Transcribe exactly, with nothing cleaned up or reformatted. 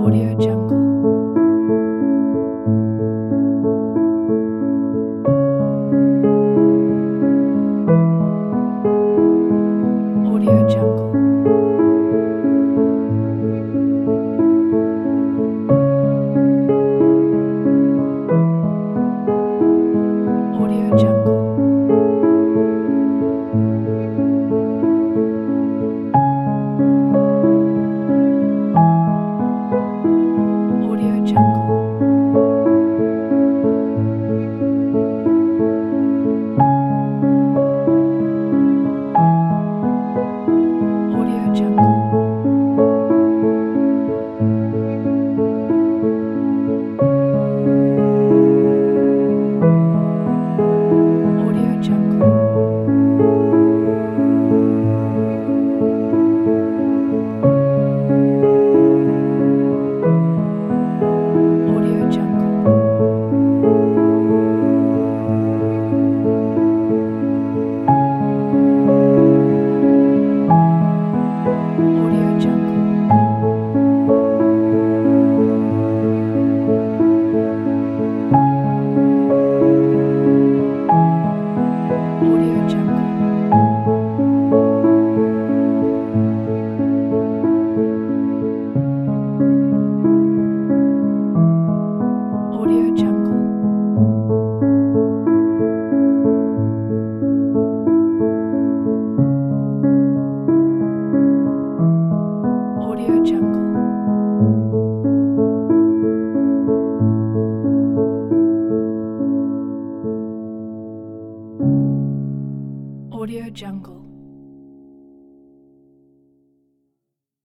Audio Jungle. Audio Jungle. Audio Jungle. Audio Jungle. Audio Jungle. Audio Jungle. Audio Jungle. Audio Jungle. Audio Jungle. Audio Jungle. Audio Jungle. Audio Jungle.